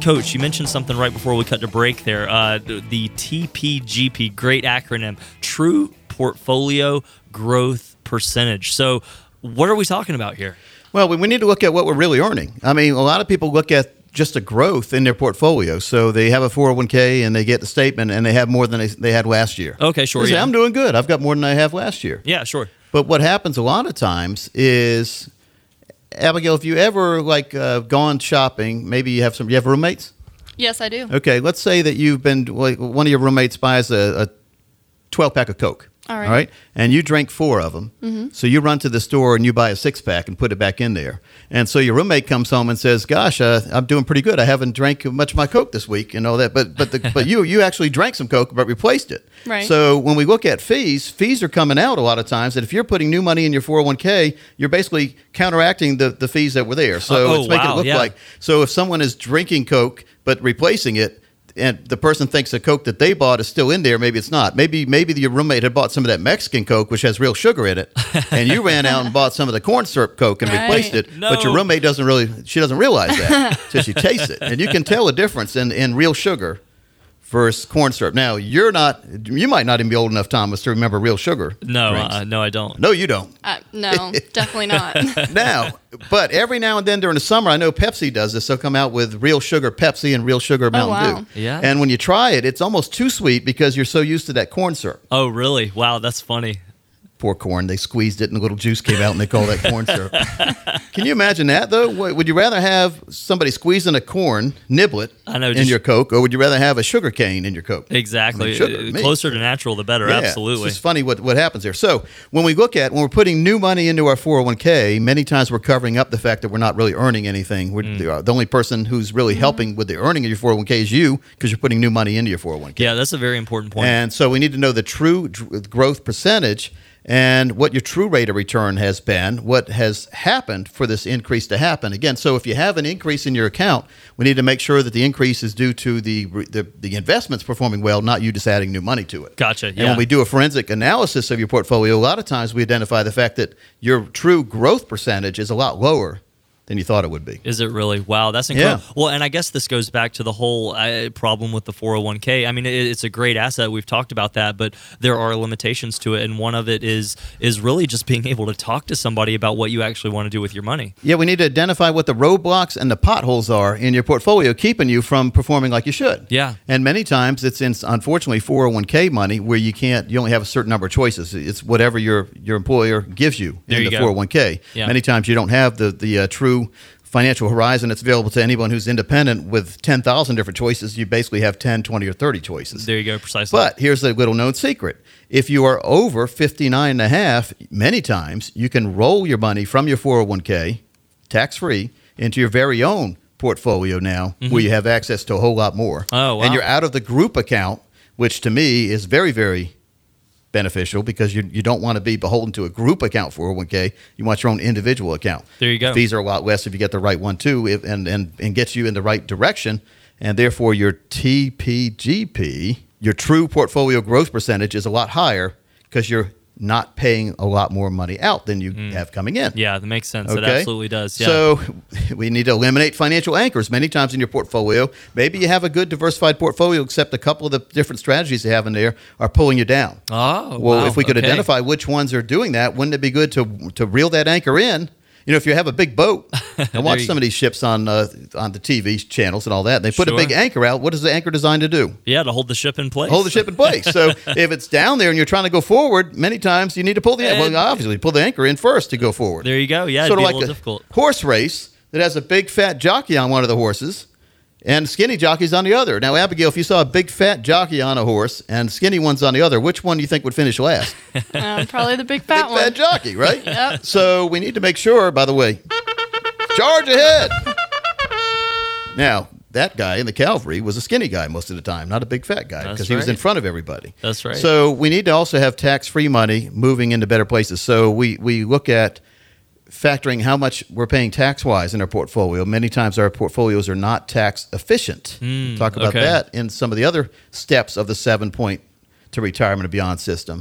Coach, you mentioned something right before we cut to break there. The TPGP, great acronym, True Portfolio Growth Percentage. So what are we talking about here? Well, we need to look at what we're really earning. I mean, a lot of people look at just the growth in their portfolio. So they have a 401k and they get the statement and they have more than they had last year. Okay, sure. They say, I'm doing good. I've got more than I have last year. Yeah, sure. But what happens a lot of times is, Abigail, if you ever gone shopping, maybe you have roommates? Yes, I do. Okay, let's say that you've been, one of your roommates buys a 12-pack of Coke. All right. And you drink 4 of them. Mm-hmm. So you run to the store and you buy a 6-pack and put it back in there. And so your roommate comes home and says, gosh, I'm doing pretty good. I haven't drank much of my Coke this week and all that. But you actually drank some Coke but replaced it. Right. So when we look at fees are coming out a lot of times. And if you're putting new money in your 401k, you're basically counteracting the fees that were there. So it's making it look like. So if someone is drinking Coke but replacing it, and the person thinks the Coke that they bought is still in there, maybe it's not. Maybe your roommate had bought some of that Mexican Coke, which has real sugar in it, and you ran out and bought some of the corn syrup Coke and replaced it. No. But your roommate doesn't realize that until she tastes it. And you can tell a difference in real sugar versus corn syrup. Now, you might not even be old enough, Thomas, to remember real sugar. No, no, I don't. No, you don't. No, definitely not. Now, but every now and then during the summer, I know Pepsi does this. They'll come out with real sugar Pepsi and real sugar Mountain Dew. Yeah. And when you try it, it's almost too sweet because you're so used to that corn syrup. Oh, really? Wow, that's funny. Poor corn. They squeezed it and a little juice came out and they call that corn syrup. Can you imagine that, though? Would you rather have somebody squeezing a corn niblet in your Coke, or would you rather have a sugar cane in your Coke? Exactly. Closer to natural, the better. Yeah, Absolutely. It's funny what happens there. So when we're putting new money into our 401k, many times we're covering up the fact that we're not really earning anything. The only person who's really helping with the earning of your 401k is you, because you're putting new money into your 401k. Yeah, that's a very important point. And so we need to know the true growth percentage and what your true rate of return has been, what has happened for this increase to happen. Again, so if you have an increase in your account, we need to make sure that the increase is due to the investments performing well, not you just adding new money to it. Gotcha. Yeah. And when we do a forensic analysis of your portfolio, a lot of times we identify the fact that your true growth percentage is a lot lower than you thought it would be. Is it really? Wow, that's incredible. Yeah. Well, and I guess this goes back to the whole problem with the 401k. I mean, it's a great asset. We've talked about that, but there are limitations to it, and one of it is really just being able to talk to somebody about what you actually want to do with your money. Yeah, we need to identify what the roadblocks and the potholes are in your portfolio, keeping you from performing like you should. Yeah. And many times it's unfortunately 401k money where you only have a certain number of choices. It's whatever your employer gives you in the 401k. Yeah. Many times you don't have the true financial horizon that's available to anyone who's independent with 10,000 different choices. You basically have 10, 20, or 30 choices. There you go, precisely. But here's a little known secret. If you are over 59 and a half, many times you can roll your money from your 401k, tax-free, into your very own portfolio now, where you have access to a whole lot more. Oh, wow. And you're out of the group account, which to me is very, very beneficial, because you don't want to be beholden to a group account 401k. You want your own individual account. There you go. Fees are a lot less if you get the right one too, and gets you in the right direction, and therefore your TPGP, your true portfolio growth percentage, is a lot higher because you're not paying a lot more money out than you have coming in. Yeah, that makes sense. Okay? It absolutely does. Yeah. So we need to eliminate financial anchors many times in your portfolio. Maybe you have a good diversified portfolio, except a couple of the different strategies you have in there are pulling you down. Oh, well, wow. if we could Okay. identify which ones are doing that, wouldn't it be good to reel that anchor in? You know, if you have a big boat, and watch some of these ships on the TV channels and all that, they put a big anchor out. What is the anchor designed to do? Yeah, to hold the ship in place. Hold the ship in place. So if it's down there and you're trying to go forward, many times you need to pull the anchor. Well, obviously, pull the anchor in first to go forward. There you go. Yeah, Sort it'd of be like a little difficult. horse race that has a big fat jockey on one of the horses and skinny jockeys on the other. Now, Abigail, if you saw a big fat jockey on a horse and skinny ones on the other, which one do you think would finish last? Probably the big fat one. Big fat jockey, right? Yep. So we need to make sure, by the way, charge ahead. Now, that guy in the cavalry was a skinny guy most of the time, not a big fat guy, because he was in front of everybody. That's right. So we need to also have tax-free money moving into better places. So we look at factoring how much we're paying tax-wise in our portfolio. Many times our portfolios are not tax efficient. Talk about that in some of the other steps of the 7-point to retirement and beyond system.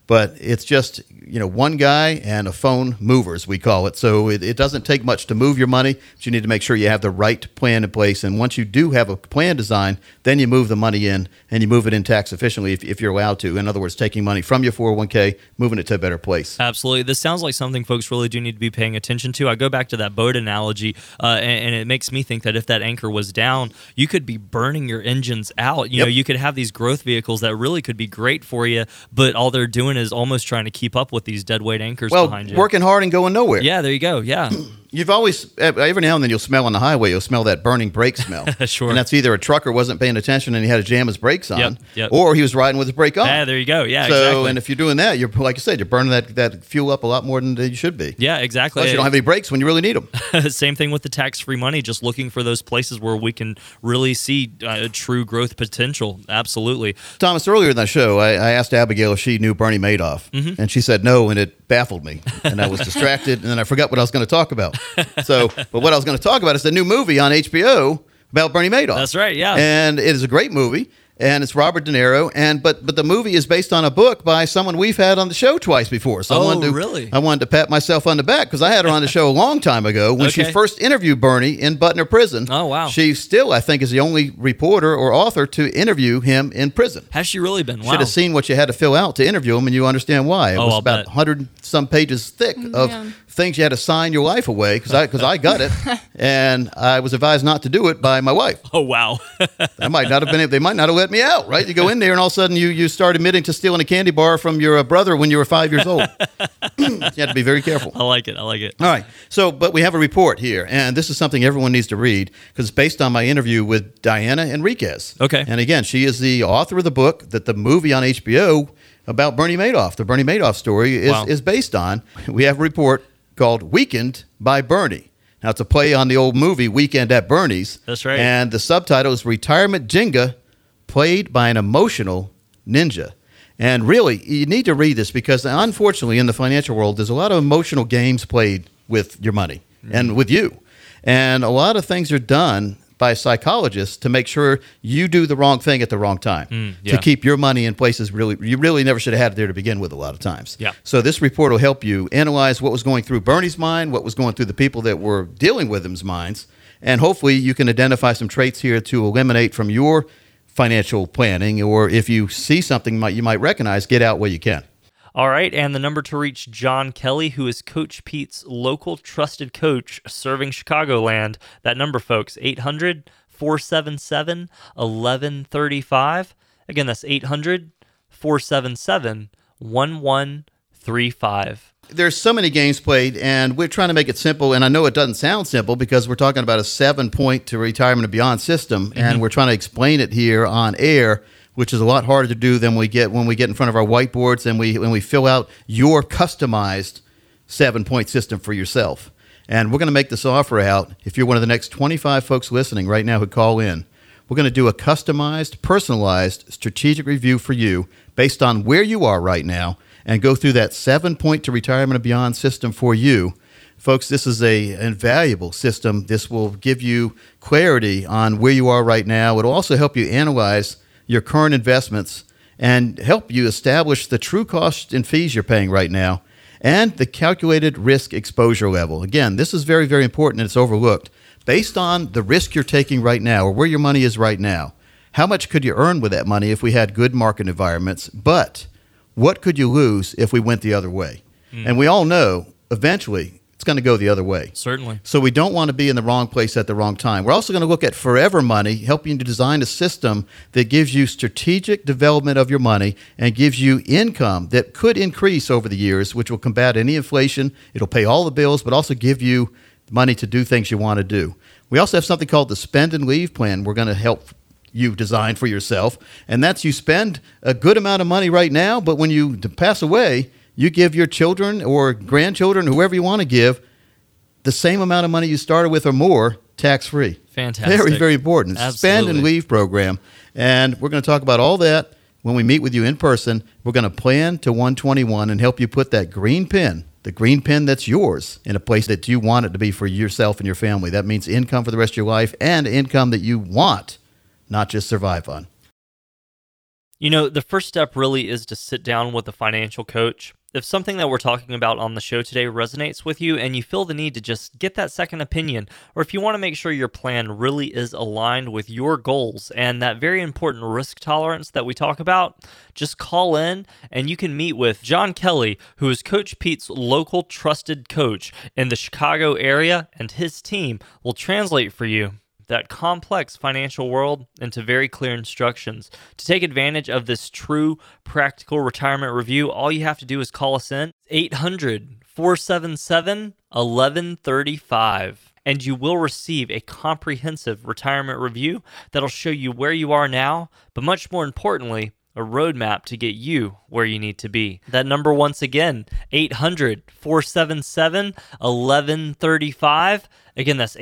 But it's just, one guy and a phone mover, as we call it. So it doesn't take much to move your money, but you need to make sure you have the right plan in place. And once you do have a plan design, then you move the money in and you move it in tax efficiently if you're allowed to. In other words, taking money from your 401k, moving it to a better place. Absolutely. This sounds like something folks really do need to be paying attention to. I go back to that boat analogy, and it makes me think that if that anchor was down, you could be burning your engines out. You could have these growth vehicles that really could be great for you, but all they're doing is almost trying to keep up with these deadweight anchors behind you. Working hard and going nowhere. Yeah, there you go. Yeah. You've always, every now and then you'll smell on the highway, you'll smell that burning brake smell. Sure. And that's either a trucker wasn't paying attention and he had to jam his brakes on, Yep. or he was riding with his brake on. Yeah, there you go. Yeah, so, exactly. And if you're doing that, you're, like you said, you're burning that fuel up a lot more than you should be. Yeah, exactly. Plus you don't have any brakes when you really need them. Same thing with the tax-free money, just looking for those places where we can really see true growth potential. Absolutely. Thomas, earlier in the show, I asked Abigail if she knew Bernie Madoff, and she said no, and it baffled me. And I was distracted, and then I forgot what I was going to talk about. But what I was going to talk about is the new movie on HBO about Bernie Madoff. That's right, yeah. And it is a great movie. And it's Robert De Niro, but the movie is based on a book by someone we've had on the show twice before. So really? I wanted to pat myself on the back because I had her on the show a long time ago when she first interviewed Bernie in Butner Prison. Oh, wow. She still, I think, is the only reporter or author to interview him in prison. Has she really been? Wow. Should have seen what you had to fill out to interview him, and you understand why. It was about 100-some pages thick of things you had to sign your life away because I got it, and I was advised not to do it by my wife. Oh, wow. They might not have let me out, right? You go in there and all of a sudden you start admitting to stealing a candy bar from your brother when you were 5 years old. You have to be very careful. I like it. All right. So, but we have a report here, and this is something everyone needs to read because it's based on my interview with Diana Enriquez. Okay. And again, she is the author of the book that the movie on HBO about Bernie Madoff, the Bernie Madoff story, is based on. We have a report called Weekend by Bernie. Now, it's a play on the old movie Weekend at Bernie's. That's right. And the subtitle is Retirement Jenga, played by an emotional ninja. And really, you need to read this because, unfortunately, in the financial world, there's a lot of emotional games played with your money and with you. And a lot of things are done by psychologists to make sure you do the wrong thing at the wrong time to keep your money in places you really never should have had it there to begin with a lot of times. Yeah. So this report will help you analyze what was going through Bernie's mind, what was going through the people that were dealing with him's minds, and hopefully you can identify some traits here to eliminate from your financial planning, or if you see something you might recognize, get out where you can. All right, and the number to reach John Kelly, who is Coach Pete's local trusted coach serving Chicagoland. That number, folks, 800-477-1135. Again, that's 800-477-1135. There's so many games played, and we're trying to make it simple, and I know it doesn't sound simple because we're talking about a 7-point to retirement and beyond system, and we're trying to explain it here on air, which is a lot harder to do than when we get in front of our whiteboards and when we fill out your customized 7-point system for yourself. And we're going to make this offer out if you're one of the next 25 folks listening right now who call in. We're going to do a customized, personalized strategic review for you based on where you are right now and go through that 7-point to retirement and beyond system for you. Folks, this is an invaluable system. This will give you clarity on where you are right now. It'll also help you analyze your current investments and help you establish the true costs and fees you're paying right now and the calculated risk exposure level. Again, this is very, very important and it's overlooked. Based on the risk you're taking right now or where your money is right now, how much could you earn with that money if we had good market environments? But what could you lose if we went the other way? And we all know eventually it's going to go the other way. Certainly. So we don't want to be in the wrong place at the wrong time. We're also going to look at Forever Money, helping you to design a system that gives you strategic development of your money and gives you income that could increase over the years, which will combat any inflation. It'll pay all the bills, but also give you money to do things you want to do. We also have something called the Spend and Leave Plan we're going to help you design for yourself. And that's you spend a good amount of money right now, but when you pass away, you give your children or grandchildren, whoever you want to give, the same amount of money you started with or more, tax-free. Fantastic. Very, very important. Absolutely. Spend and Leave program. And we're going to talk about all that when we meet with you in person. We're going to plan to 121 and help you put that green pin, the green pin that's yours, in a place that you want it to be for yourself and your family. That means income for the rest of your life and income that you want, not just survive on. The first step really is to sit down with a financial coach. If something that we're talking about on the show today resonates with you and you feel the need to just get that second opinion, or if you want to make sure your plan really is aligned with your goals and that very important risk tolerance that we talk about, just call in and you can meet with John Kelly, who is Coach Pete's local trusted coach in the Chicago area, and his team will translate for you that complex financial world into very clear instructions. To take advantage of this true practical retirement review, all you have to do is call us in 800-477-1135, and you will receive a comprehensive retirement review that'll show you where you are now, but much more importantly, a roadmap to get you where you need to be. That number once again, 800-477-1135. Again, that's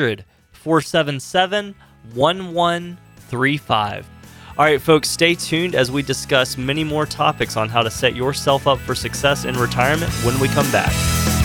800-477-1135. All right, folks, stay tuned as we discuss many more topics on how to set yourself up for success in retirement when we come back.